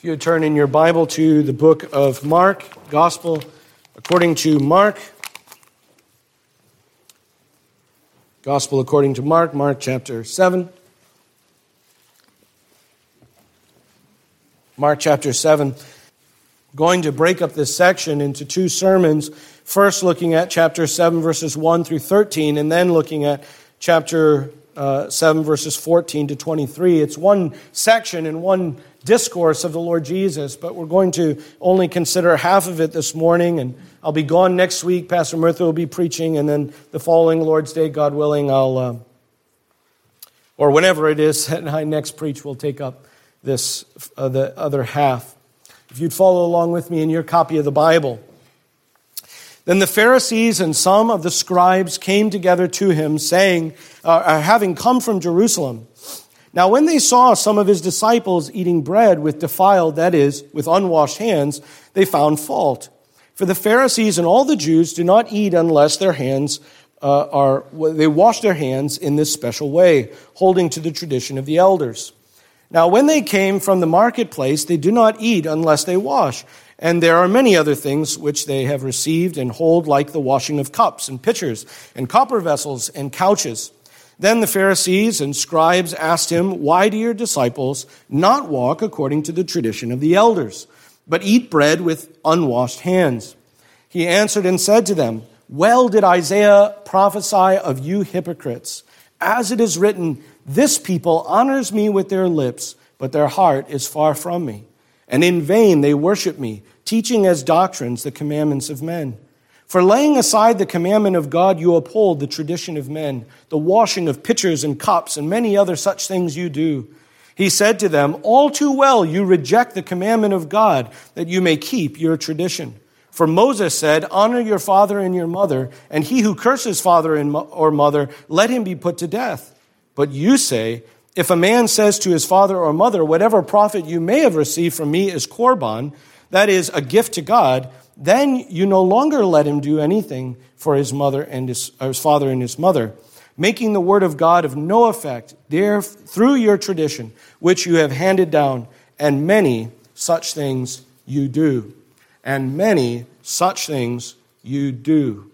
If you would turn in your Bible to the book of Mark, Gospel according to Mark. Gospel according to Mark, Mark chapter 7. Mark chapter 7. I'm going to break up this section into two sermons, first looking at chapter 7, verses 1 through 13, and then looking at chapter 7, verses 14 to 23. It's one section and one discourse of the Lord Jesus, but we're going to only consider half of it this morning, and I'll be gone next week. Pastor Murtha will be preaching, and then the following Lord's Day, God willing, or whenever it is that I next preach, we'll take up this the other half. If you'd follow along with me in your copy of the Bible. Then the Pharisees and some of the scribes came together to him, saying, having come from Jerusalem. Now when they saw some of his disciples eating bread with defiled, that is, with unwashed hands, they found fault. For the Pharisees and all the Jews do not eat unless their hands they wash their hands in this special way, holding to the tradition of the elders. Now when they came from the marketplace, they do not eat unless they wash. And there are many other things which they have received and hold, like the washing of cups and pitchers and copper vessels and couches. Then the Pharisees and scribes asked him, why do your disciples not walk according to the tradition of the elders, but eat bread with unwashed hands? He answered and said to them, well did Isaiah prophesy of you hypocrites, as it is written, this people honors me with their lips, but their heart is far from me. And in vain they worship me, teaching as doctrines the commandments of men. For laying aside the commandment of God, you uphold the tradition of men, the washing of pitchers and cups, and many other such things you do. He said to them, all too well you reject the commandment of God, that you may keep your tradition. For Moses said, honor your father and your mother, and he who curses father or mother, let him be put to death. But you say, if a man says to his father or mother, whatever profit you may have received from me is korban, that is a gift to God, then you no longer let him do anything for his mother and his father and his mother, making the word of God of no effect there through your tradition, which you have handed down, and many such things you do. And many such things you do.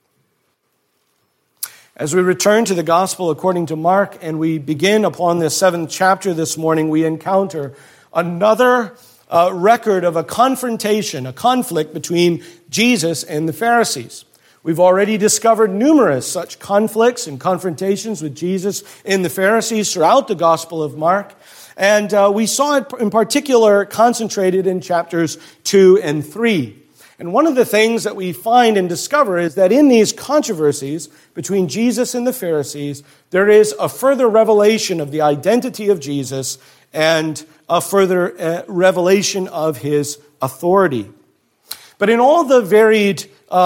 As we return to the gospel according to Mark, and we begin upon this 7th chapter this morning, we encounter another record of a confrontation, a conflict between Jesus and the Pharisees. We've already discovered numerous such conflicts and confrontations with Jesus and the Pharisees throughout the Gospel of Mark. And we saw it in particular concentrated in chapters 2 and 3. And one of the things that we find and discover is that in these controversies between Jesus and the Pharisees, there is a further revelation of the identity of Jesus and a further revelation of his authority. But in all the varied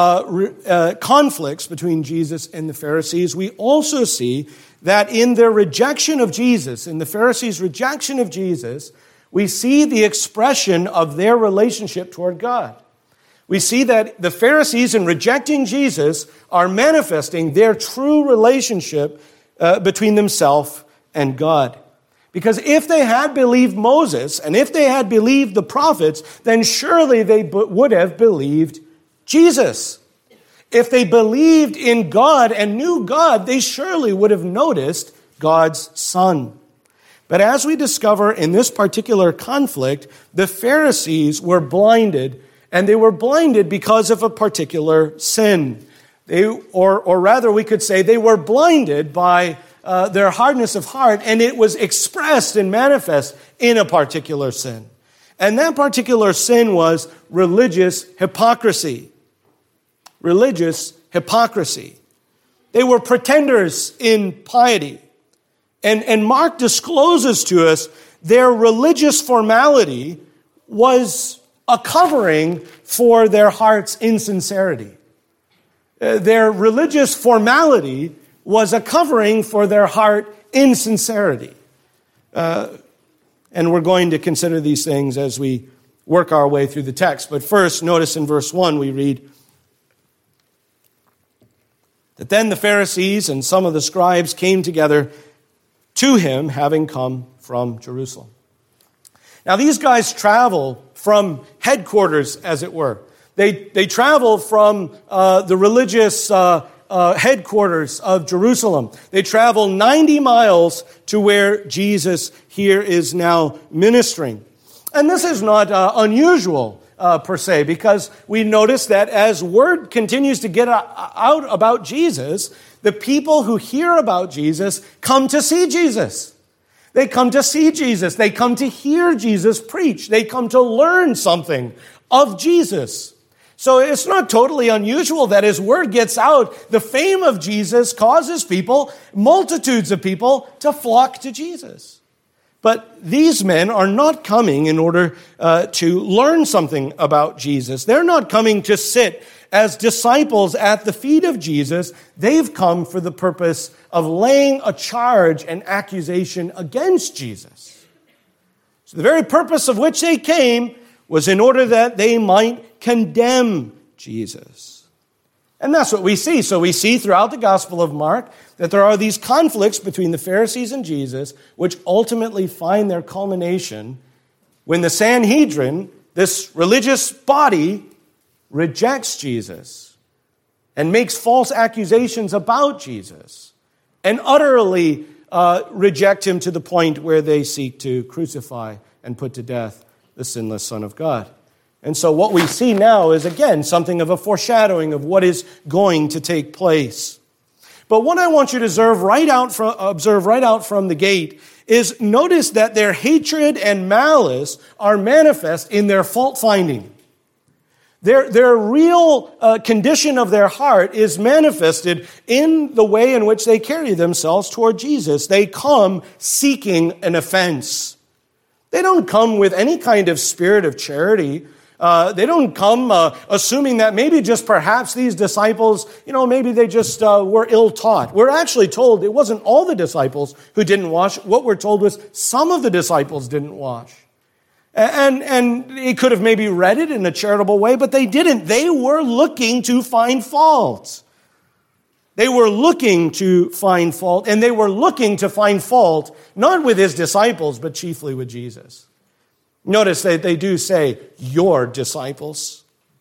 conflicts between Jesus and the Pharisees, we also see that in their rejection of Jesus, in the Pharisees' rejection of Jesus, we see the expression of their relationship toward God. We see that the Pharisees, in rejecting Jesus, are manifesting their true relationship between themselves and God. Because if they had believed Moses, and if they had believed the prophets, then surely they would have believed Jesus. If they believed in God and knew God, they surely would have noticed God's Son. But as we discover in this particular conflict, the Pharisees were blinded, and they were blinded because of a particular sin. Or rather, we could say they were blinded by their hardness of heart, and it was expressed and manifest in a particular sin. And that particular sin was religious hypocrisy. Religious hypocrisy. They were pretenders in piety. And Mark discloses to us their religious formality was a covering for their heart's insincerity. Their religious formality was a covering for their heart insincerity. And we're going to consider these things as we work our way through the text. But first, notice in verse 1 we read that then the Pharisees and some of the scribes came together to him, having come from Jerusalem. Now, these guys travel from headquarters, as it were. They travel from the religious headquarters of Jerusalem. They travel 90 miles to where Jesus here is now ministering. And this is not unusual per se, because we notice that as word continues to get out about Jesus, the people who hear about Jesus come to see Jesus. They come to see Jesus. They come to hear Jesus preach. They come to learn something of Jesus. So it's not totally unusual that as word gets out, the fame of Jesus causes people, multitudes of people, to flock to Jesus. But these men are not coming in order to learn something about Jesus. They're not coming to sit as disciples at the feet of Jesus. They've come for the purpose of laying a charge and accusation against Jesus. So the very purpose of which they came was in order that they might condemn Jesus. And that's what we see. So we see throughout the Gospel of Mark that there are these conflicts between the Pharisees and Jesus, which ultimately find their culmination when the Sanhedrin, this religious body, rejects Jesus and makes false accusations about Jesus and utterly reject him to the point where they seek to crucify and put to death the sinless Son of God. And so what we see now is, again, something of a foreshadowing of what is going to take place. But what I want you to observe right out from the gate is notice that their hatred and malice are manifest in their fault-finding. Their real condition of their heart is manifested in the way in which they carry themselves toward Jesus. They come seeking an offense. They don't come with any kind of spirit of charity. They don't come assuming that maybe just perhaps these disciples, maybe they just were ill-taught. We're actually told it wasn't all the disciples who didn't wash. What we're told was some of the disciples didn't wash. And they could have maybe read it in a charitable way, but they didn't. They were looking to find fault. They were looking to find fault, and they were looking to find fault not with his disciples, but chiefly with Jesus. Notice that they do say, your disciples.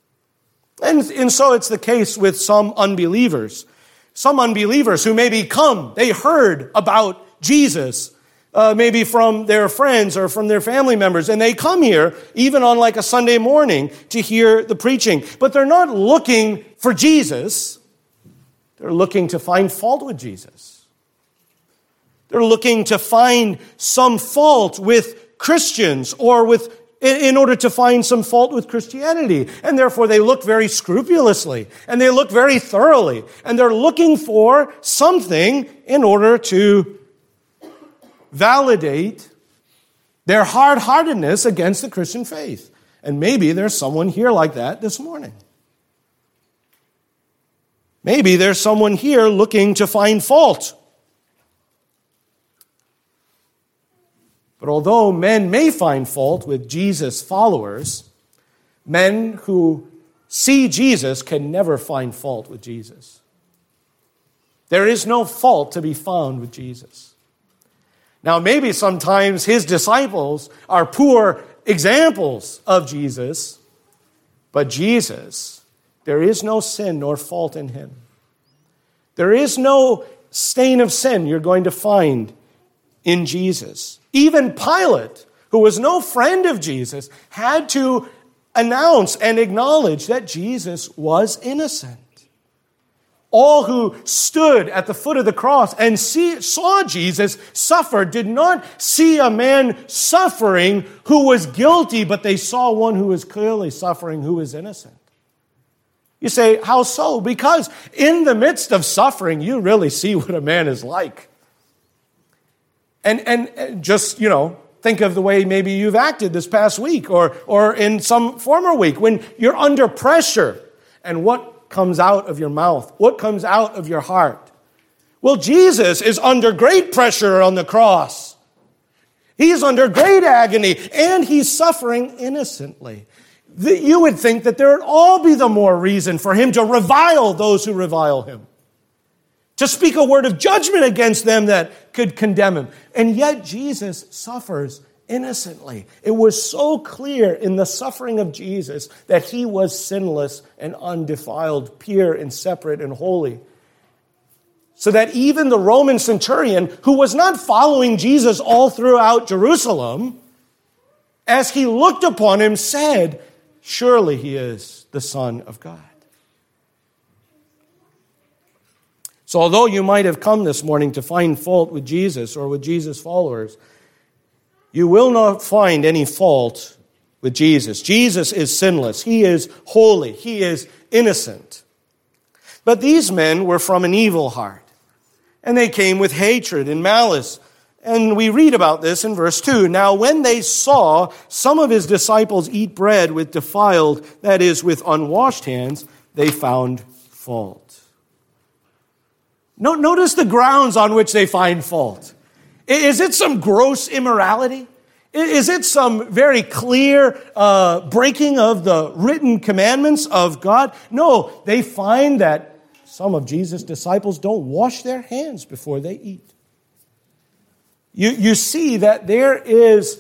And so it's the case with some unbelievers. Some unbelievers who maybe they heard about Jesus, maybe from their friends or from their family members, and they come here, even on like a Sunday morning, to hear the preaching. But they're not looking for Jesus. They're looking to find fault with Jesus. They're looking to find some fault with Christians or in order to find some fault with Christianity. And therefore they look very scrupulously and they look very thoroughly. And they're looking for something in order to validate their hard-heartedness against the Christian faith. And maybe there's someone here like that this morning. Maybe there's someone here looking to find fault. But although men may find fault with Jesus' followers, men who see Jesus can never find fault with Jesus. There is no fault to be found with Jesus. Now, maybe sometimes his disciples are poor examples of Jesus, but Jesus, there is no sin nor fault in him. There is no stain of sin you're going to find in Jesus. Even Pilate, who was no friend of Jesus, had to announce and acknowledge that Jesus was innocent. All who stood at the foot of the cross and saw Jesus suffer did not see a man suffering who was guilty, but they saw one who was clearly suffering who was innocent. You say, how so? Because in the midst of suffering, you really see what a man is like. And just, think of the way maybe you've acted this past week or in some former week when you're under pressure and what comes out of your mouth, what comes out of your heart. Well, Jesus is under great pressure on the cross. He's under great agony and he's suffering innocently. You would think that there would all be the more reason for him to revile those who revile him, to speak a word of judgment against them that could condemn him. And yet Jesus suffers innocently. It was so clear in the suffering of Jesus that he was sinless and undefiled, pure and separate and holy. So that even the Roman centurion, who was not following Jesus all throughout Jerusalem, as he looked upon him, said, "Surely he is the Son of God." So although you might have come this morning to find fault with Jesus or with Jesus' followers, you will not find any fault with Jesus. Jesus is sinless. He is holy. He is innocent. But these men were from an evil heart, and they came with hatred and malice. And we read about this in verse 2. Now when they saw some of his disciples eat bread with defiled, that is, with unwashed hands, they found fault. Notice the grounds on which they find fault. Is it some gross immorality? Is it some very clear breaking of the written commandments of God? No, they find that some of Jesus' disciples don't wash their hands before they eat. You see that there is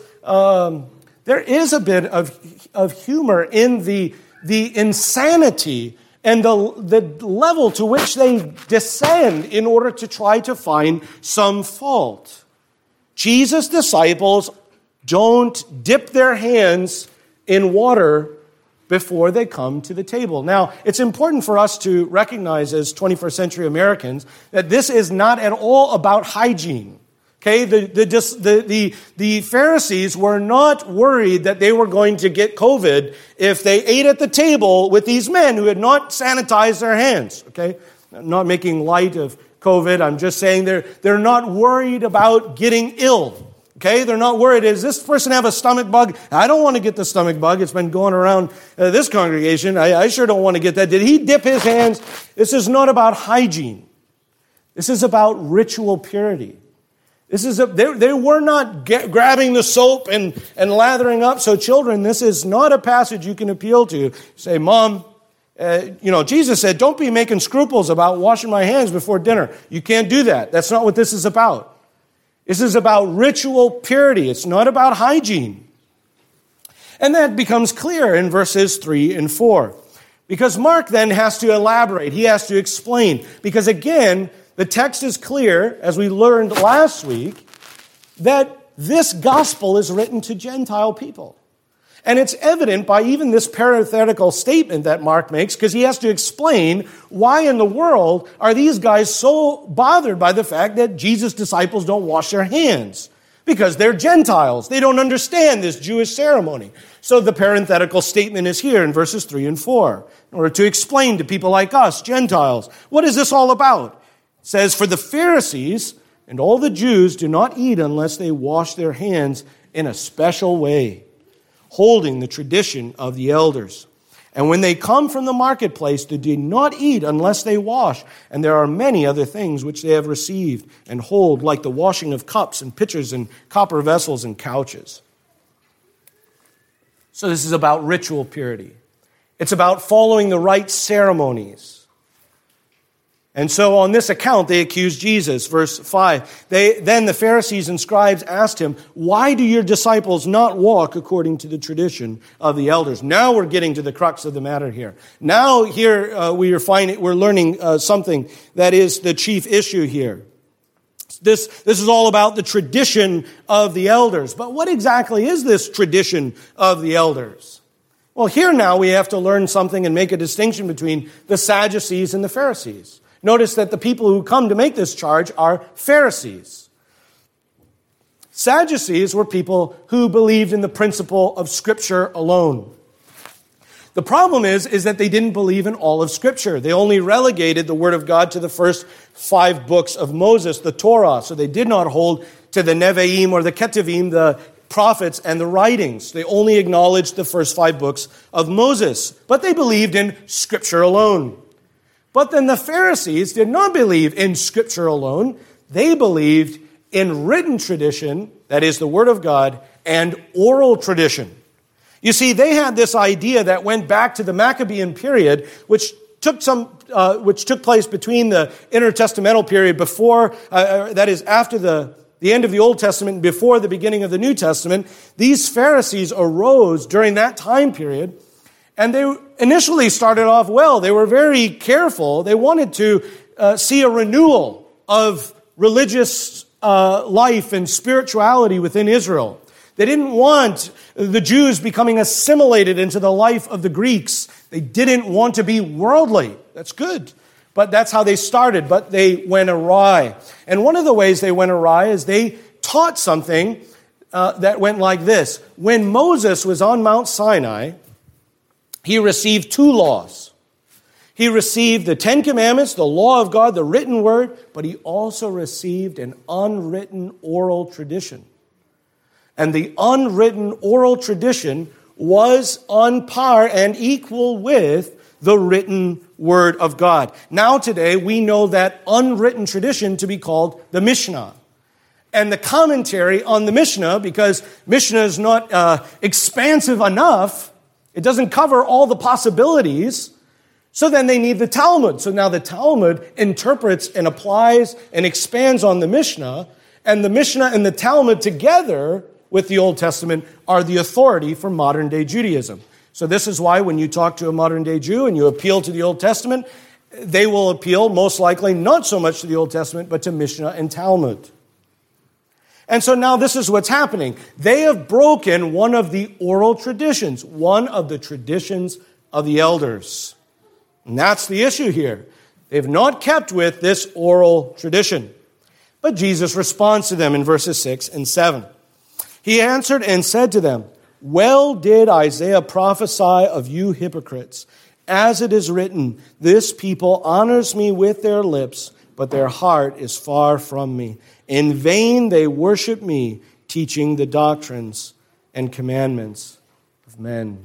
a bit of humor in the insanity and the level to which they descend in order to try to find some fault. Jesus' disciples don't dip their hands in water before they come to the table. Now, it's important for us to recognize as 21st century Americans that this is not at all about hygiene. Okay, the Pharisees were not worried that they were going to get COVID if they ate at the table with these men who had not sanitized their hands. Okay, I'm not making light of COVID. I'm just saying they're not worried about getting ill. Okay, they're not worried. Does this person have a stomach bug? I don't want to get the stomach bug. It's been going around this congregation. I sure don't want to get that. Did he dip his hands? This is not about hygiene. This is about ritual purity. They were not grabbing the soap and lathering up. So children, this is not a passage you can appeal to. Say, Mom, Jesus said, don't be making scruples about washing my hands before dinner. You can't do that. That's not what this is about. This is about ritual purity. It's not about hygiene. And that becomes clear in verses 3 and 4. Because Mark then has to elaborate. He has to explain. Because again, the text is clear, as we learned last week, that this gospel is written to Gentile people. And it's evident by even this parenthetical statement that Mark makes, because he has to explain why in the world are these guys so bothered by the fact that Jesus' disciples don't wash their hands. Because they're Gentiles. They don't understand this Jewish ceremony. So the parenthetical statement is here in verses 3 and 4, in order to explain to people like us, Gentiles, what is this all about? It says, for the Pharisees and all the Jews do not eat unless they wash their hands in a special way, holding the tradition of the elders. And when they come from the marketplace, they do not eat unless they wash. And there are many other things which they have received and hold, like the washing of cups and pitchers and copper vessels and couches. So this is about ritual purity. It's about following the right ceremonies. And so on this account, they accused Jesus. Verse 5, then the Pharisees and scribes asked him, why do your disciples not walk according to the tradition of the elders? Now we're getting to the crux of the matter here. Now here we're learning something that is the chief issue here. This is all about the tradition of the elders. But what exactly is this tradition of the elders? Well, here now we have to learn something and make a distinction between the Sadducees and the Pharisees. Notice that the people who come to make this charge are Pharisees. Sadducees were people who believed in the principle of Scripture alone. The problem is that they didn't believe in all of Scripture. They only relegated the Word of God to the first 5 books of Moses, the Torah. So they did not hold to the Nevi'im or the Ketuvim, the prophets and the writings. They only acknowledged the first 5 books of Moses. But they believed in Scripture alone. But then the Pharisees did not believe in Scripture alone. They believed in written tradition, that is the Word of God, and oral tradition. You see, they had this idea that went back to the Maccabean period, which took place between the intertestamental period before, that is after the the end of the Old Testament and before the beginning of the New Testament, these Pharisees arose during that time period, and they initially started off well. They were very careful. They wanted to see a renewal of religious life and spirituality within Israel. They didn't want the Jews becoming assimilated into the life of the Greeks. They didn't want to be worldly. That's good. But that's how they started, but they went awry. And one of the ways they went awry is they taught something that went like this. When Moses was on Mount Sinai, he received 2 laws. He received the 10 Commandments, the law of God, the written word, but he also received an unwritten oral tradition. And the unwritten oral tradition was on par and equal with the written word of God. Now today, we know that unwritten tradition to be called the Mishnah. And the commentary on the Mishnah, because Mishnah is not expansive enough, it doesn't cover all the possibilities, so then they need the Talmud. So now the Talmud interprets and applies and expands on the Mishnah, and the Mishnah and the Talmud together with the Old Testament are the authority for modern-day Judaism. So this is why when you talk to a modern-day Jew and you appeal to the Old Testament, they will appeal most likely not so much to the Old Testament, but to Mishnah and Talmud. And so now this is what's happening. They have broken one of the oral traditions, one of the traditions of the elders. And that's the issue here. They've not kept with this oral tradition. But Jesus responds to them in verses 6 and 7. He answered and said to them, "Well did Isaiah prophesy of you hypocrites. As it is written, this people honors me with their lips, but their heart is far from me. In vain they worship me, teaching the doctrines and commandments of men."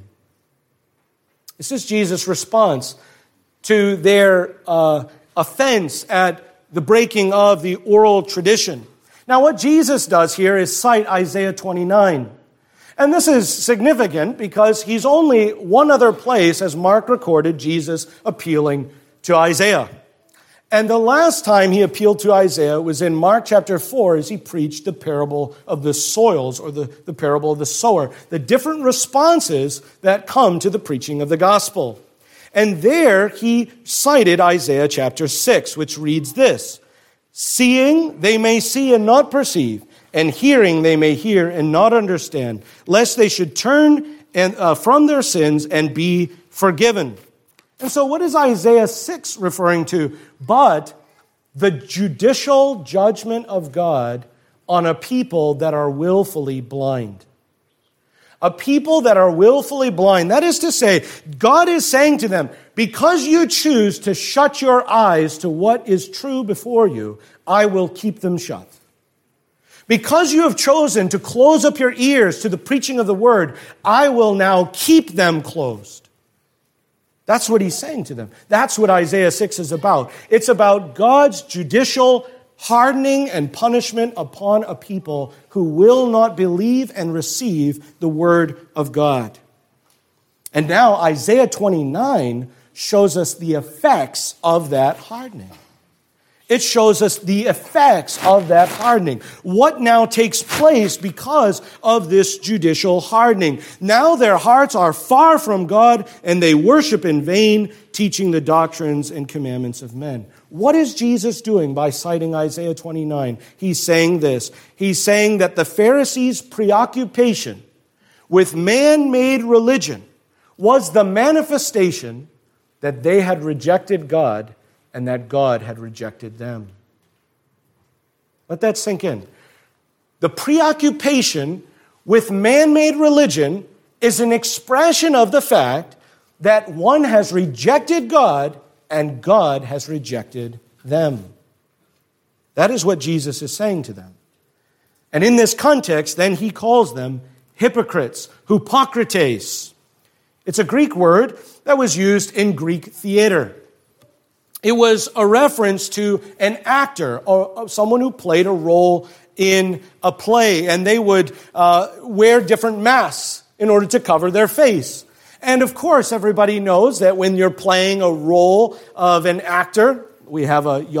This is Jesus' response to their offense at the breaking of the oral tradition. Now, what Jesus does here is cite Isaiah 29. And this is significant because he's only one other place, as Mark recorded, Jesus appealing to Isaiah. And the last time he appealed to Isaiah was in Mark chapter 4 as he preached the parable of the soils, or the parable of the sower, the different responses that come to the preaching of the gospel. And there he cited Isaiah chapter 6, which reads this: "Seeing they may see and not perceive, and hearing they may hear and not understand, lest they should turn from their sins and be forgiven." And so what is Isaiah 6 referring to? But the judicial judgment of God on a people that are willfully blind. A people that are willfully blind. That is to say, God is saying to them, because you choose to shut your eyes to what is true before you, I will keep them shut. Because you have chosen to close up your ears to the preaching of the word, I will now keep them closed. That's what he's saying to them. That's what Isaiah 6 is about. It's about God's judicial hardening and punishment upon a people who will not believe and receive the word of God. And now Isaiah 29 shows us the effects of that hardening. It shows us the effects of that hardening. What now takes place because of this judicial hardening? Now their hearts are far from God, and they worship in vain, teaching the doctrines and commandments of men. What is Jesus doing by citing Isaiah 29? He's saying this. He's saying that the Pharisees' preoccupation with man-made religion was the manifestation that they had rejected God and that God had rejected them. Let that sink in. The preoccupation with man-made religion is an expression of the fact that one has rejected God and God has rejected them. That is what Jesus is saying to them. And in this context, then he calls them hypocrites, hypokrites. It's a Greek word that was used in Greek theater. It was a reference to an actor or someone who played a role in a play, and they would wear different masks in order to cover their face. And of course, everybody knows that when you're playing a role of an actor, we have a young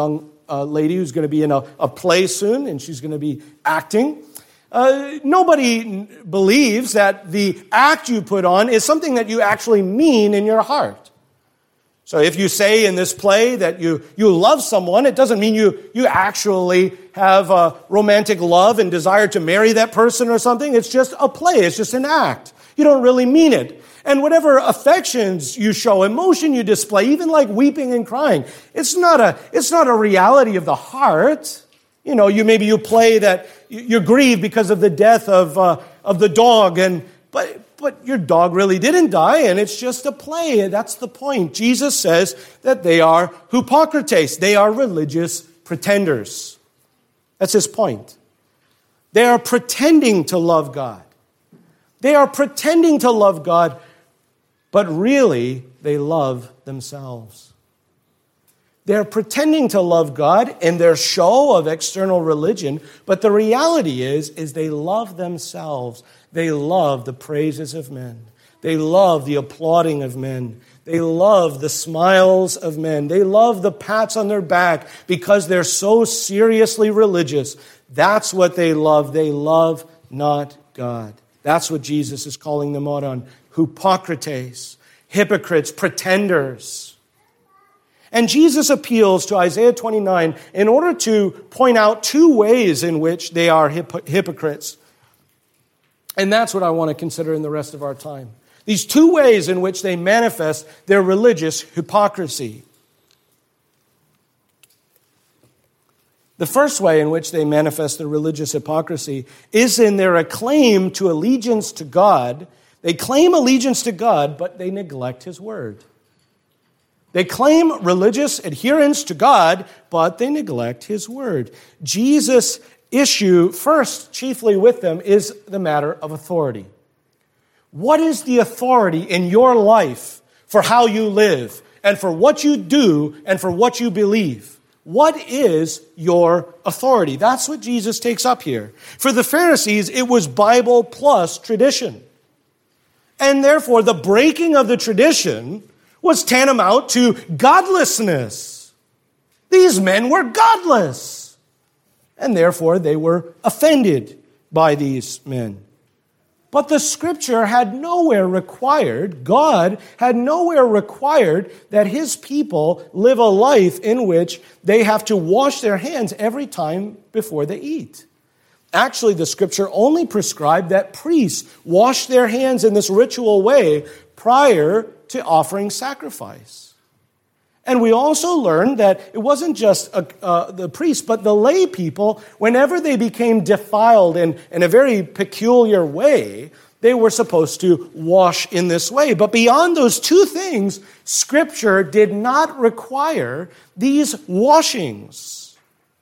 lady who's going to be in a play soon, and she's going to be acting. Nobody believes that the act you put on is something that you actually mean in your heart. So if you say in this play that you love someone, it doesn't mean you actually have a romantic love and desire to marry that person or something. It's just a play. It's just an act. You don't really mean it. And whatever affections you show, emotion you display, even like weeping and crying, it's not a reality of the heart. Maybe you play that you grieve because of the death of the dog, but your dog really didn't die, and it's just a play. That's the point. Jesus says that they are hypocrites. They are religious pretenders. That's his point. They are pretending to love God. They are pretending to love God, but really they love themselves. They're pretending to love God in their show of external religion, but the reality is they love themselves. They love the praises of men. They love the applauding of men. They love the smiles of men. They love the pats on their back because they're so seriously religious. That's what they love. They love not God. That's what Jesus is calling them out on. Hypocrites, hypocrites, pretenders. And Jesus appeals to Isaiah 29 in order to point out two ways in which they are hypocrites. And that's what I want to consider in the rest of our time. These two ways in which they manifest their religious hypocrisy. The first way in which they manifest their religious hypocrisy is in their acclaim to allegiance to God. They claim allegiance to God, but they neglect His word. They claim religious adherence to God, but they neglect His word. Jesus' issue, first, chiefly with them, is the matter of authority. What is the authority in your life for how you live, and for what you do, and for what you believe? What is your authority? That's what Jesus takes up here. For the Pharisees, it was Bible plus tradition. And therefore, the breaking of the tradition was tantamount to godlessness. These men were godless. And therefore, they were offended by these men. But the Scripture had nowhere required, God had nowhere required that His people live a life in which they have to wash their hands every time before they eat. Actually, the Scripture only prescribed that priests wash their hands in this ritual way prior to offering sacrifice. And we also learned that it wasn't just the priests, but the lay people, whenever they became defiled in a very peculiar way, they were supposed to wash in this way. But beyond those two things, Scripture did not require these washings.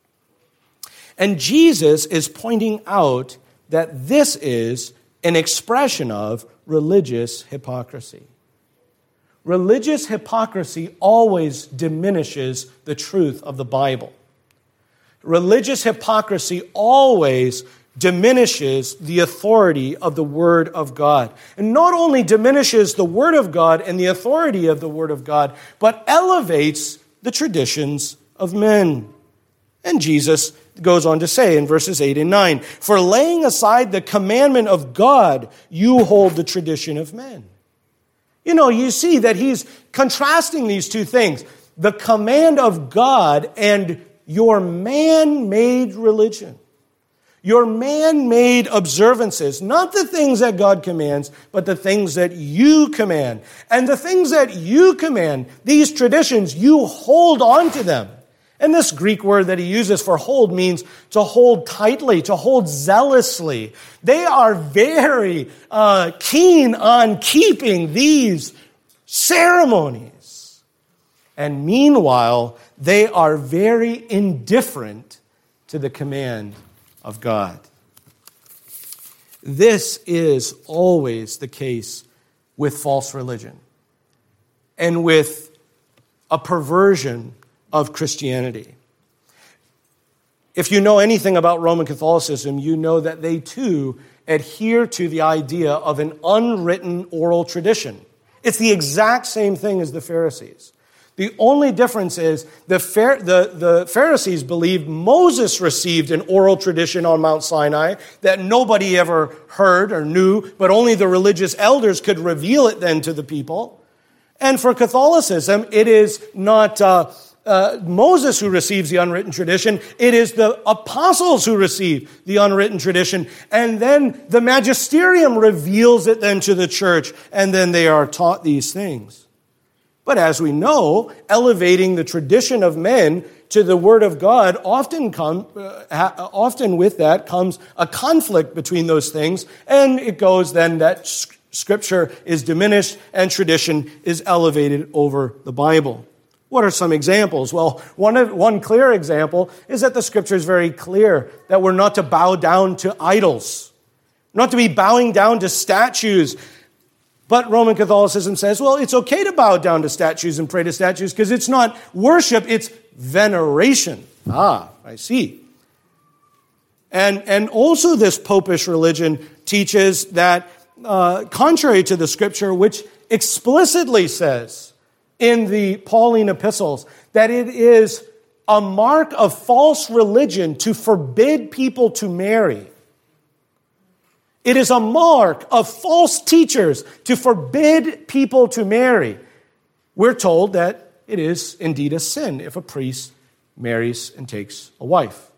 And Jesus is pointing out that this is an expression of religious hypocrisy. Religious hypocrisy always diminishes the truth of the Bible. Religious hypocrisy always diminishes the authority of the Word of God. And not only diminishes the Word of God and the authority of the Word of God, but elevates the traditions of men. And Jesus goes on to say in verses 8 and 9, "For laying aside the commandment of God, you hold the tradition of men." You see that he's contrasting these two things, the command of God and your man-made religion, your man-made observances, not the things that God commands, but the things that you command. And the things that you command, these traditions, you hold on to them. And this Greek word that he uses for hold means to hold tightly, to hold zealously. They are very keen on keeping these ceremonies. And meanwhile, they are very indifferent to the command of God. This is always the case with false religion and with a perversion of Christianity. If you know anything about Roman Catholicism, you know that they too adhere to the idea of an unwritten oral tradition. It's the exact same thing as the Pharisees. The only difference is the Pharisees believed Moses received an oral tradition on Mount Sinai that nobody ever heard or knew, but only the religious elders could reveal it then to the people. And for Catholicism, it is not Moses who receives the unwritten tradition. It is the apostles who receive the unwritten tradition. And then the magisterium reveals it then to the church, and then they are taught these things. But as we know, elevating the tradition of men to the Word of God, often with that comes a conflict between those things, and it goes then that Scripture is diminished and tradition is elevated over the Bible. What are some examples? Well, one clear example is that the Scripture is very clear that we're not to bow down to idols, not to be bowing down to statues. But Roman Catholicism says, well, it's okay to bow down to statues and pray to statues because it's not worship, it's veneration. Ah, I see. And also this popish religion teaches that, contrary to the Scripture, which explicitly says in the Pauline epistles that it is a mark of false religion to forbid people to marry. It is a mark of false teachers to forbid people to marry. We're told that it is indeed a sin if a priest marries and takes a wife.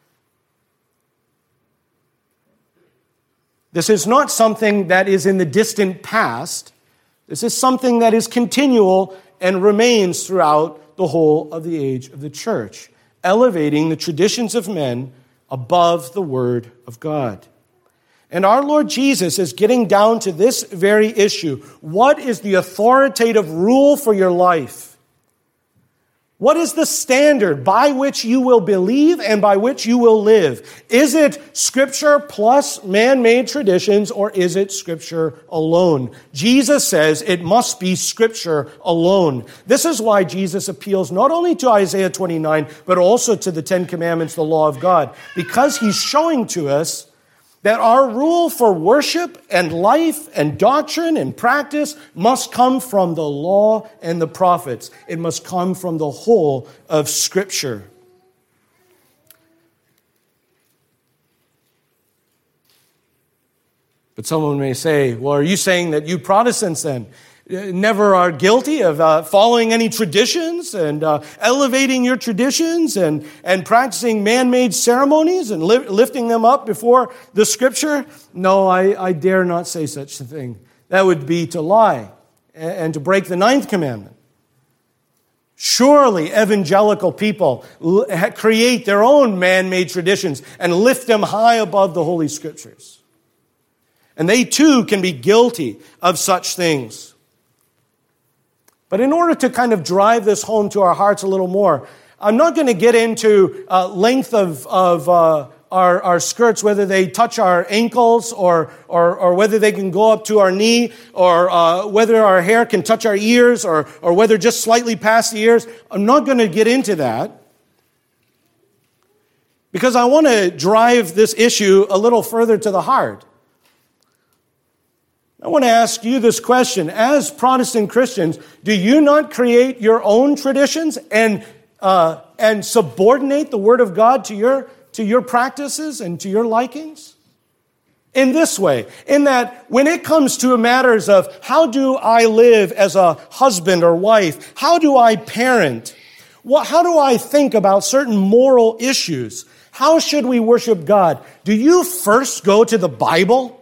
This is not something that is in the distant past. This is something that is continual and remains throughout the whole of the age of the church, elevating the traditions of men above the Word of God. And our Lord Jesus is getting down to this very issue. What is the authoritative rule for your life? What is the standard by which you will believe and by which you will live? Is it Scripture plus man-made traditions, or is it Scripture alone? Jesus says it must be Scripture alone. This is why Jesus appeals not only to Isaiah 29, but also to the Ten Commandments, the law of God, because he's showing to us that our rule for worship and life and doctrine and practice must come from the law and the prophets. It must come from the whole of Scripture. But someone may say, well, are you saying that you Protestants then never are guilty of following any traditions and elevating your traditions and practicing man-made ceremonies and lifting them up before the Scripture? No, I dare not say such a thing. That would be to lie and to break the 9th commandment. Surely evangelical people create their own man-made traditions and lift them high above the Holy Scriptures. And they too can be guilty of such things. But in order to kind of drive this home to our hearts a little more, I'm not going to get into length of our skirts, whether they touch our ankles or whether they can go up to our knee, or whether our hair can touch our ears, or whether just slightly past the ears. I'm not going to get into that, because I want to drive this issue a little further to the heart. I want to ask you this question. As Protestant Christians, do you not create your own traditions and subordinate the Word of God to your practices and to your likings? In this way, in that when it comes to matters of how do I live as a husband or wife, how do I parent, how do I think about certain moral issues, how should we worship God? Do you first go to the Bible?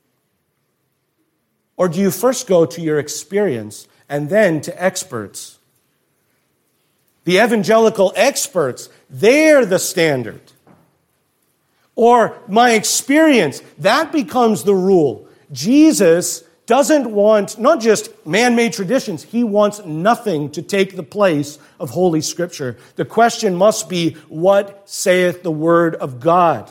Or do you first go to your experience and then to experts? The evangelical experts, they're the standard. Or my experience, that becomes the rule. Jesus doesn't want not just man-made traditions, he wants nothing to take the place of Holy Scripture. The question must be, what saith the Word of God?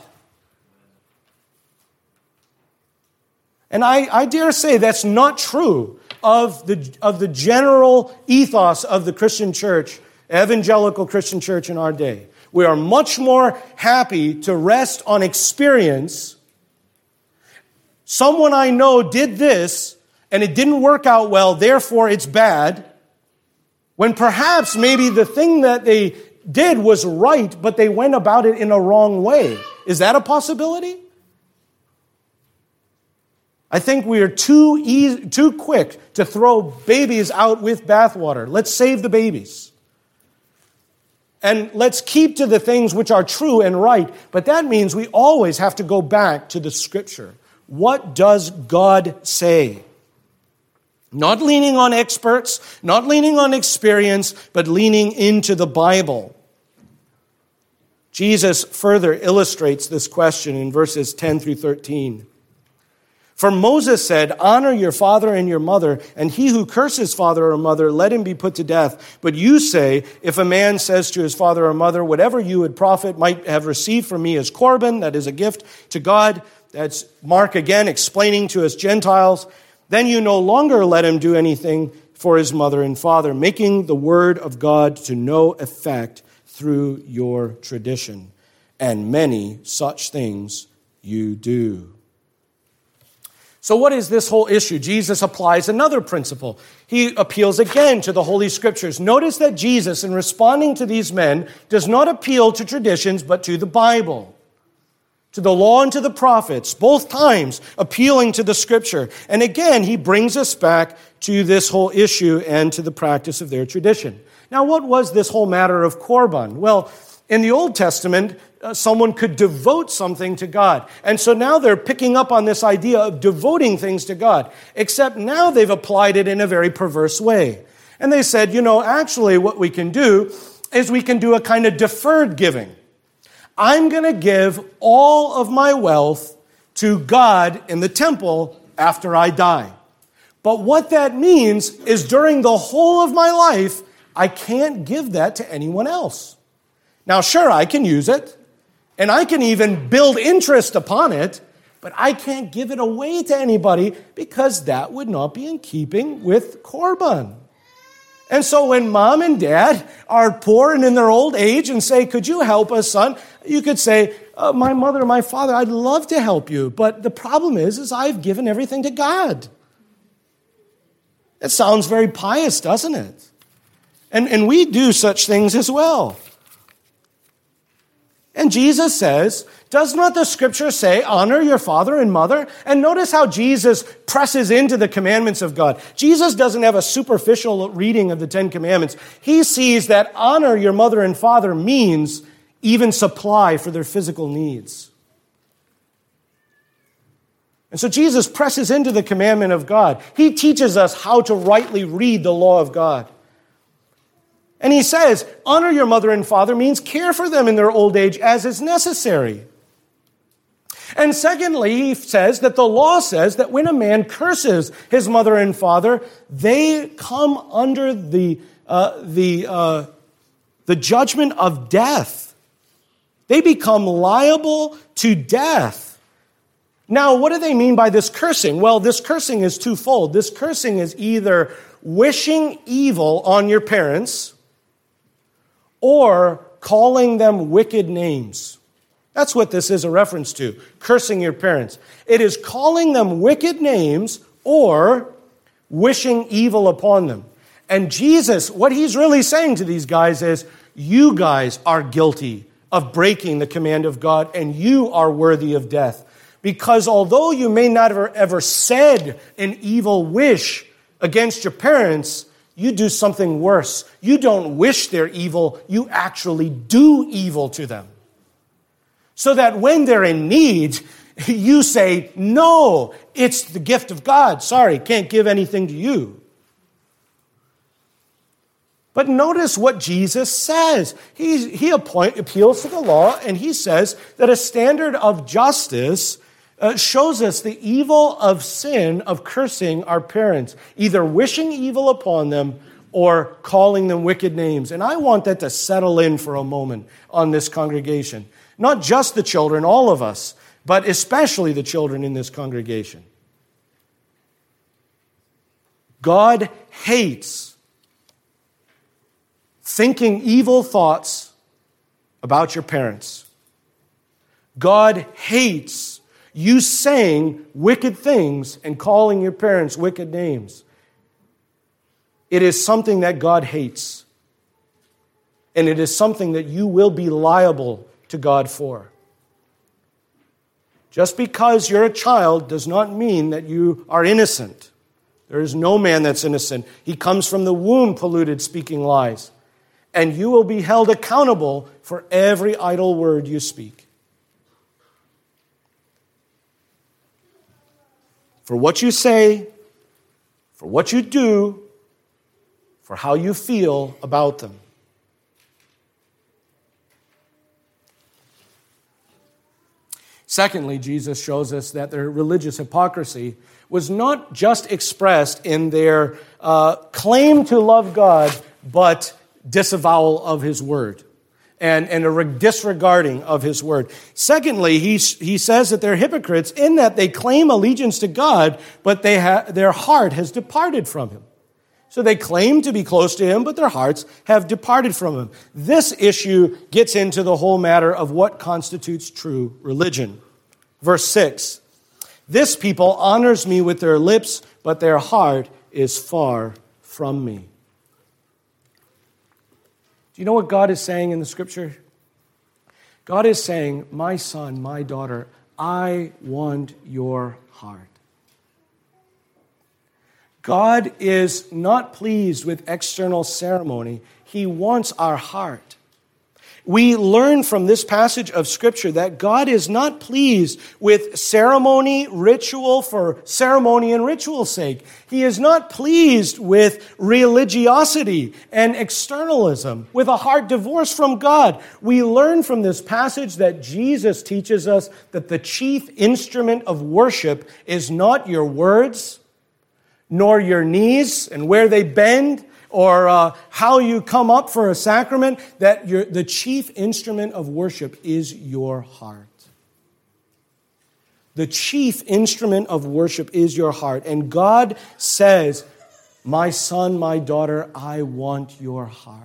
And I dare say that's not true of the general ethos of the Christian church, evangelical Christian church in our day. We are much more happy to rest on experience. Someone I know did this, and it didn't work out well, therefore it's bad. when perhaps maybe the thing that they did was right, but they went about it in a wrong way. Is that a possibility? I think we are too quick to throw babies out with bathwater. Let's save the babies. And let's keep to the things which are true and right. But that means we always have to go back to the Scripture. What does God say? Not leaning on experts, not leaning on experience, but leaning into the Bible. Jesus further illustrates this question in verses 10 through 13. For Moses said, honor your father and your mother, and he who curses father or mother, let him be put to death. But you say, if a man says to his father or mother, whatever you would profit might have received from me as Corban, that is a gift to God, that's Mark again explaining to us Gentiles, then you no longer let him do anything for his mother and father, making the word of God to no effect through your tradition. And many such things you do. So what is this whole issue? Jesus applies another principle. He appeals again to the Holy Scriptures. Notice that Jesus, in responding to these men, does not appeal to traditions, but to the Bible, to the law and to the prophets, both times appealing to the Scripture. And again, he brings us back to this whole issue and to the practice of their tradition. Now, what was this whole matter of Korban? Well, in the Old Testament, someone could devote something to God. And so now they're picking up on this idea of devoting things to God, except now they've applied it in a very perverse way. And they said, actually what we can do is we can do a kind of deferred giving. I'm going to give all of my wealth to God in the temple after I die. But what that means is during the whole of my life, I can't give that to anyone else. Now, sure, I can use it, and I can even build interest upon it, but I can't give it away to anybody because that would not be in keeping with Korban. And so when mom and dad are poor and in their old age and say, could you help us, son? You could say, my mother, my father, I'd love to help you, but the problem is I've given everything to God. It sounds very pious, doesn't it? And we do such things as well. And Jesus says, does not the Scripture say, honor your father and mother? And notice how Jesus presses into the commandments of God. Jesus doesn't have a superficial reading of the Ten Commandments. He sees that honor your mother and father means even supply for their physical needs. And so Jesus presses into the commandment of God. He teaches us how to rightly read the law of God. And he says, honor your mother and father means care for them in their old age as is necessary. And secondly, he says that the law says that when a man curses his mother and father, they come under the judgment of death. They become liable to death. Now, what do they mean by this cursing? Well, this cursing is twofold. This cursing is either wishing evil on your parents or calling them wicked names. That's what this is a reference to, cursing your parents. It is calling them wicked names or wishing evil upon them. And Jesus, what he's really saying to these guys is, you guys are guilty of breaking the command of God, and you are worthy of death. Because although you may not have ever said an evil wish against your parents, you do something worse. You don't wish their evil, you actually do evil to them. So that when they're in need, you say, no, it's the gift of God. Sorry, can't give anything to you. But notice what Jesus says. He appeals to the law, and he says that a standard of justice shows us the evil of sin of cursing our parents, either wishing evil upon them or calling them wicked names. And I want that to settle in for a moment on this congregation. Not just the children, all of us, but especially the children in this congregation. God hates thinking evil thoughts about your parents. God hates you saying wicked things and calling your parents wicked names. It is something that God hates. And it is something that you will be liable to God for. Just because you're a child does not mean that you are innocent. There is no man that's innocent. He comes from the womb polluted, speaking lies. And you will be held accountable for every idle word you speak. For what you say, for what you do, for how you feel about them. Secondly, Jesus shows us that their religious hypocrisy was not just expressed in their claim to love God, but disavowal of His word and a disregarding of His word. Secondly, he says that they're hypocrites in that they claim allegiance to God, but their heart has departed from Him. So they claim to be close to Him, but their hearts have departed from Him. This issue gets into the whole matter of what constitutes true religion. Verse 6, this people honors me with their lips, but their heart is far from me. Do you know what God is saying in the Scripture? God is saying, my son, my daughter, I want your heart. God is not pleased with external ceremony. He wants our heart. We learn from this passage of Scripture that God is not pleased with ceremony, ritual for ceremony and ritual's sake. He is not pleased with religiosity and externalism, with a heart divorced from God. We learn from this passage that Jesus teaches us that the chief instrument of worship is not your words, nor your knees and where they bend, or how you come up for a sacrament, that the chief instrument of worship is your heart. The chief instrument of worship is your heart. And God says, my son, my daughter, I want your heart.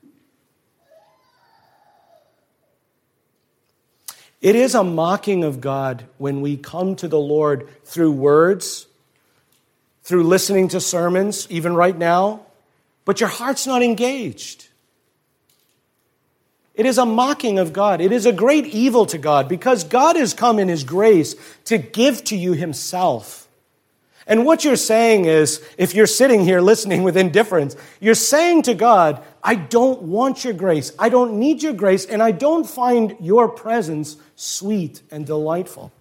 It is a mocking of God when we come to the Lord through words, through listening to sermons, even right now, but your heart's not engaged. It is a mocking of God. It is a great evil to God because God has come in His grace to give to you Himself. And what you're saying is, if you're sitting here listening with indifference, you're saying to God, I don't want your grace. I don't need your grace, and I don't find your presence sweet and delightful.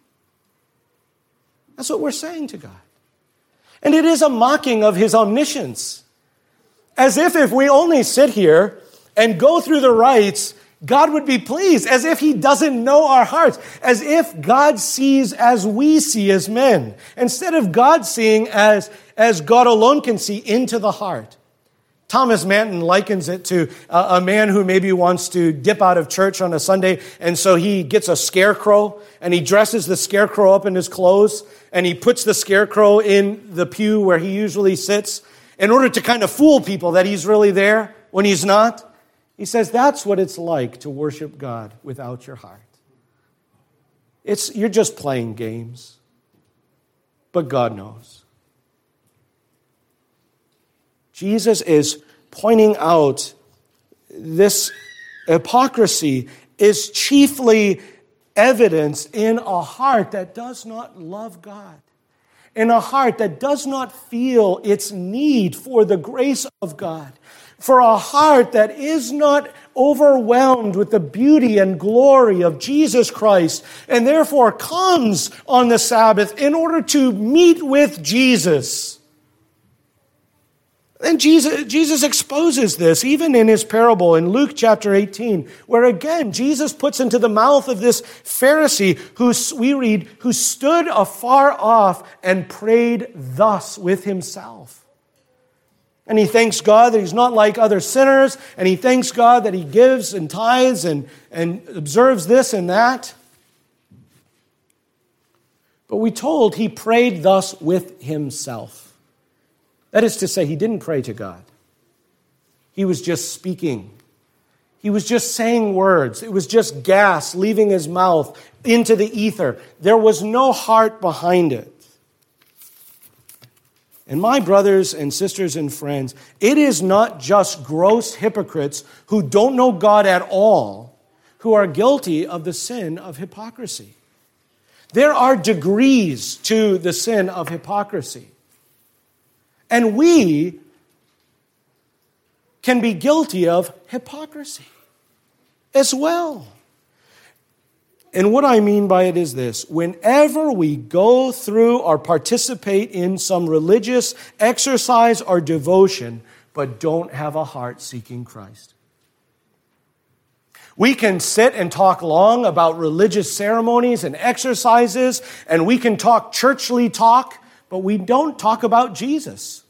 That's what we're saying to God. And it is a mocking of His omniscience. As if we only sit here and go through the rites, God would be pleased. As if He doesn't know our hearts. As if God sees as we see as men. Instead of God seeing as God alone can see into the heart. Thomas Manton likens it to a man who maybe wants to dip out of church on a Sunday, and so he gets a scarecrow, and he dresses the scarecrow up in his clothes, and he puts the scarecrow in the pew where he usually sits, in order to kind of fool people that he's really there when he's not. He says that's what it's like to worship God without your heart. You're just playing games. But God knows. Jesus is pointing out this hypocrisy is chiefly evidenced in a heart that does not love God. In a heart that does not feel its need for the grace of God, for a heart that is not overwhelmed with the beauty and glory of Jesus Christ, and therefore comes on the Sabbath in order to meet with Jesus. And Jesus exposes this, even in His parable in Luke chapter 18, where again, Jesus puts into the mouth of this Pharisee who we read, who stood afar off and prayed thus with himself. And he thanks God that he's not like other sinners, and he thanks God that he gives and tithes and observes this and that. But we told he prayed thus with himself. That is to say, he didn't pray to God. He was just speaking. He was just saying words. It was just gas leaving his mouth into the ether. There was no heart behind it. And my brothers and sisters and friends, it is not just gross hypocrites who don't know God at all who are guilty of the sin of hypocrisy. There are degrees to the sin of hypocrisy. And we can be guilty of hypocrisy as well. And what I mean by it is this: whenever we go through or participate in some religious exercise or devotion, but don't have a heart seeking Christ. We can sit and talk long about religious ceremonies and exercises, and we can talk churchly talk, but we don't talk about Jesus.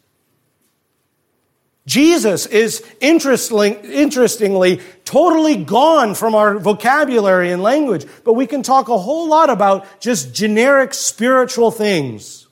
Jesus is interestingly totally gone from our vocabulary and language, but we can talk a whole lot about just generic spiritual things.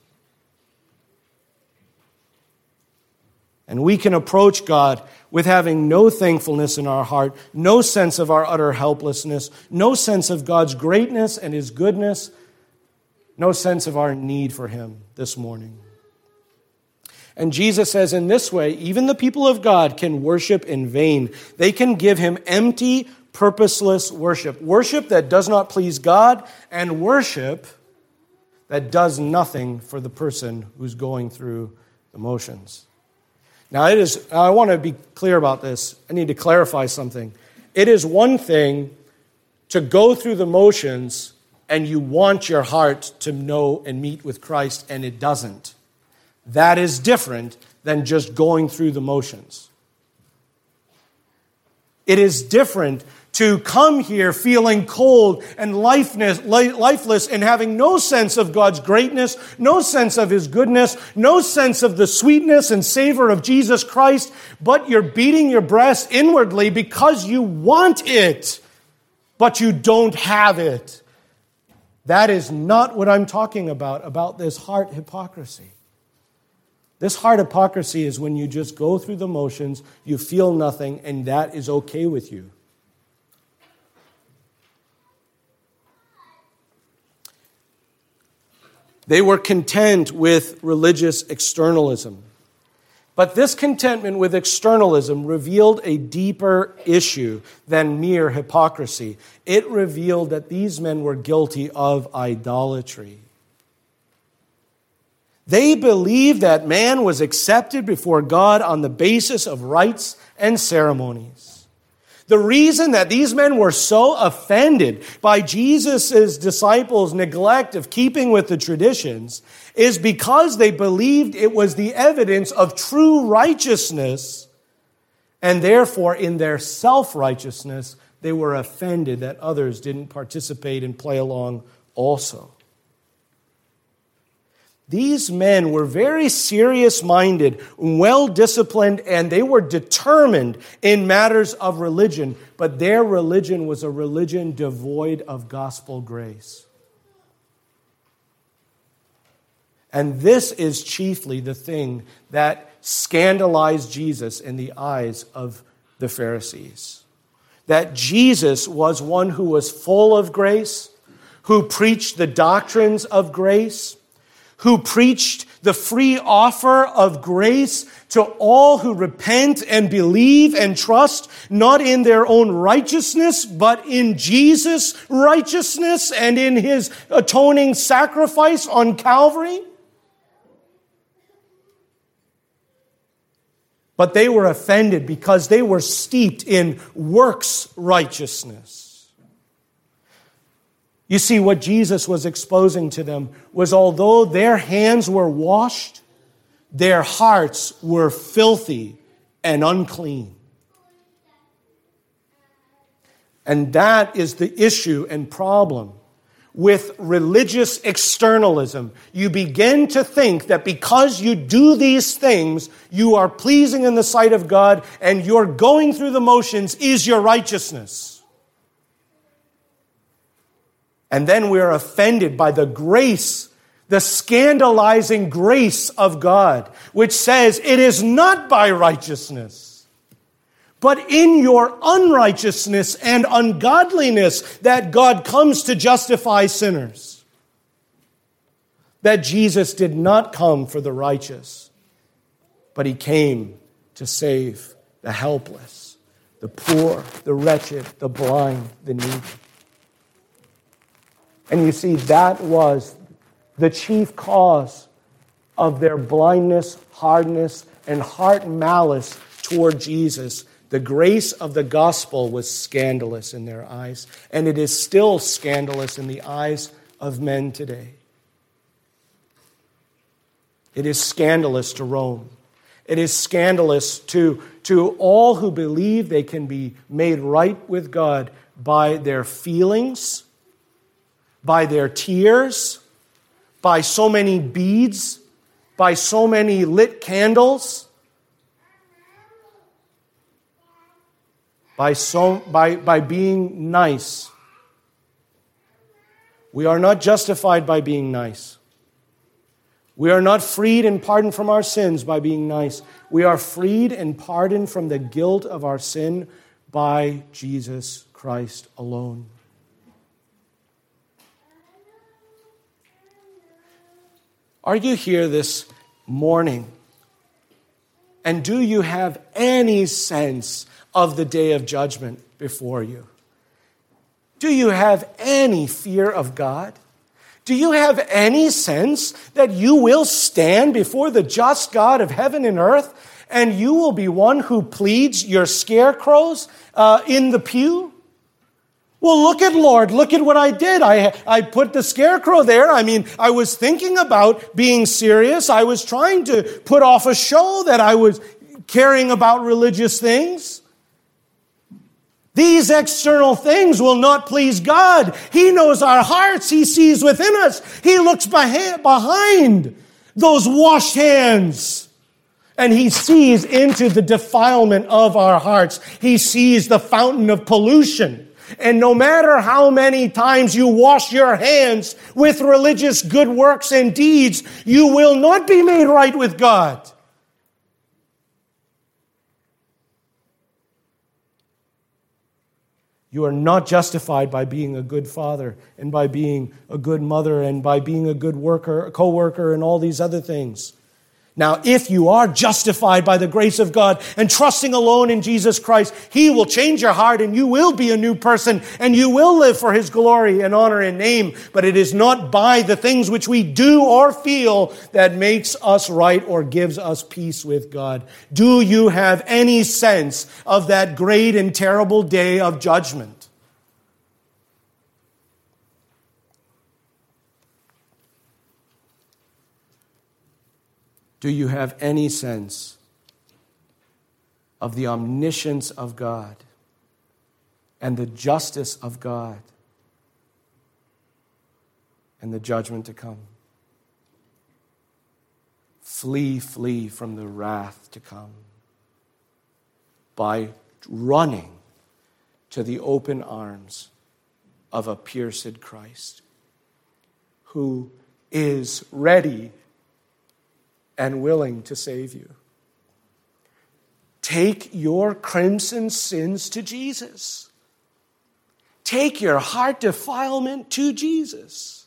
And we can approach God with having no thankfulness in our heart, no sense of our utter helplessness, no sense of God's greatness and His goodness, no sense of our need for Him this morning. And Jesus says in this way, even the people of God can worship in vain. They can give Him empty, purposeless worship. Worship that does not please God, and worship that does nothing for the person who's going through the motions. Now, I want to be clear about this. I need to clarify something. It is one thing to go through the motions and you want your heart to know and meet with Christ, and it doesn't. That is different than just going through the motions. It is different to come here feeling cold and lifeless and having no sense of God's greatness, no sense of His goodness, no sense of the sweetness and savor of Jesus Christ, but you're beating your breast inwardly because you want it, but you don't have it. That is not what I'm talking about this heart hypocrisy. This heart hypocrisy is when you just go through the motions, you feel nothing, and that is okay with you. They were content with religious externalism. But this contentment with externalism revealed a deeper issue than mere hypocrisy. It revealed that these men were guilty of idolatry. They believed that man was accepted before God on the basis of rites and ceremonies. The reason that these men were so offended by Jesus' disciples' neglect of keeping with the traditions is because they believed it was the evidence of true righteousness, and therefore in their self-righteousness, they were offended that others didn't participate and play along also. These men were very serious-minded, well-disciplined, and they were determined in matters of religion, but their religion was a religion devoid of gospel grace. And this is chiefly the thing that scandalized Jesus in the eyes of the Pharisees. That Jesus was one who was full of grace, who preached the doctrines of grace, who preached the free offer of grace to all who repent and believe and trust, not in their own righteousness, but in Jesus' righteousness and in His atoning sacrifice on Calvary. But they were offended because they were steeped in works righteousness. You see, what Jesus was exposing to them was although their hands were washed, their hearts were filthy and unclean. And that is the issue and problem with religious externalism. You begin to think that because you do these things, you are pleasing in the sight of God, and your going through the motions is your righteousness. And then we are offended by the grace, the scandalizing grace of God, which says it is not by righteousness, but in your unrighteousness and ungodliness that God comes to justify sinners. That Jesus did not come for the righteous, but he came to save the helpless, the poor, the wretched, the blind, the needy. And you see, that was the chief cause of their blindness, hardness, and heart malice toward Jesus. The grace of the gospel was scandalous in their eyes, and it is still scandalous in the eyes of men today. It is scandalous to Rome. It is scandalous to all who believe they can be made right with God by their feelings, by their tears, by so many beads, by so many lit candles, by being nice. We are not justified by being nice. We are not freed and pardoned from our sins by being nice. We are freed and pardoned from the guilt of our sin by Jesus Christ alone. Are you here this morning? And do you have any sense of the day of judgment before you? Do you have any fear of God? Do you have any sense that you will stand before the just God of heaven and earth, and you will be one who pleads your scarecrows in the pew? Well, look at Lord, look at what I did. I put the scarecrow there. I mean, I was thinking about being serious. I was trying to put off a show that I was caring about religious things. These external things will not please God. He knows our hearts. He sees within us. He looks behind those washed hands. And he sees into the defilement of our hearts. He sees the fountain of pollution. And no matter how many times you wash your hands with religious good works and deeds, you will not be made right with God. You are not justified by being a good father and by being a good mother and by being a good worker, co-worker, and all these other things. Now, if you are justified by the grace of God and trusting alone in Jesus Christ, He will change your heart and you will be a new person and you will live for His glory and honor and name. But it is not by the things which we do or feel that makes us right or gives us peace with God. Do you have any sense of that great and terrible day of judgment? Do you have any sense of the omniscience of God and the justice of God and the judgment to come? Flee from the wrath to come by running to the open arms of a pierced Christ who is ready and willing to save you. Take your crimson sins to Jesus. Take your heart defilement to Jesus.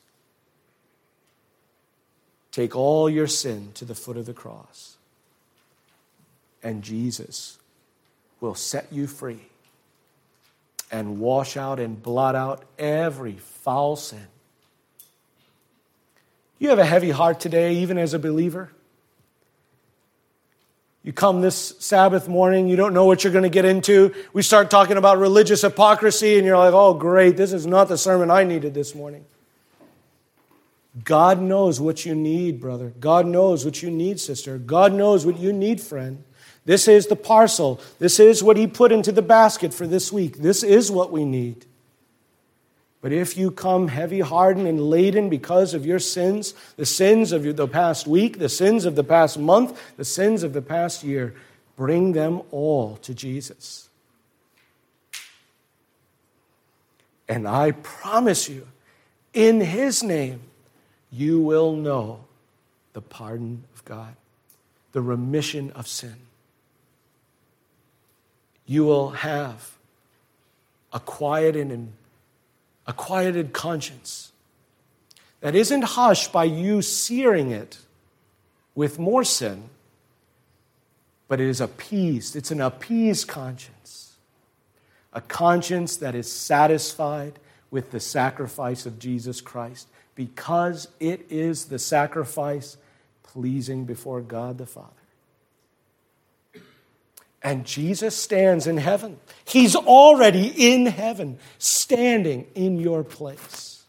Take all your sin to the foot of the cross. And Jesus will set you free and wash out and blot out every foul sin. You have a heavy heart today, even as a believer. You come this Sabbath morning, you don't know what you're going to get into. We start talking about religious hypocrisy, and you're like, oh, great, this is not the sermon I needed this morning. God knows what you need, brother. God knows what you need, sister. God knows what you need, friend. This is the parcel. This is what He put into the basket for this week. This is what we need. But if you come heavy-hardened and laden because of your sins, the sins of the past week, the sins of the past month, the sins of the past year, bring them all to Jesus. And I promise you, in His name, you will know the pardon of God, the remission of sin. You will have a quieted conscience that isn't hushed by you searing it with more sin, but it is appeased. It's an appeased conscience. A conscience that is satisfied with the sacrifice of Jesus Christ because it is the sacrifice pleasing before God the Father. And Jesus stands in heaven. He's already in heaven, standing in your place.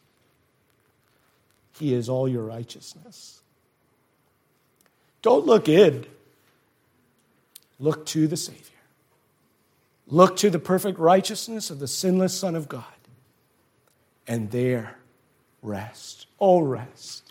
He is all your righteousness. Don't look in. Look to the Savior. Look to the perfect righteousness of the sinless Son of God. And there, rest. Oh, rest.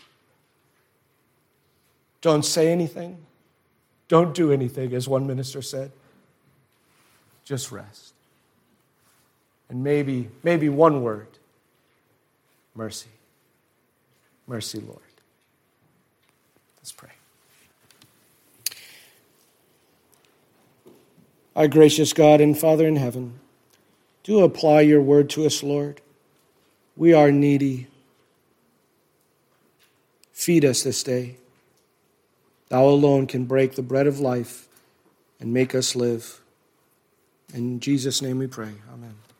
Don't say anything. Don't do anything, as one minister said. Just rest. And maybe one word. Mercy. Mercy, Lord. Let's pray. Our gracious God and Father in heaven, do apply your word to us, Lord. We are needy. Feed us this day. Thou alone can break the bread of life and make us live. In Jesus' name we pray. Amen.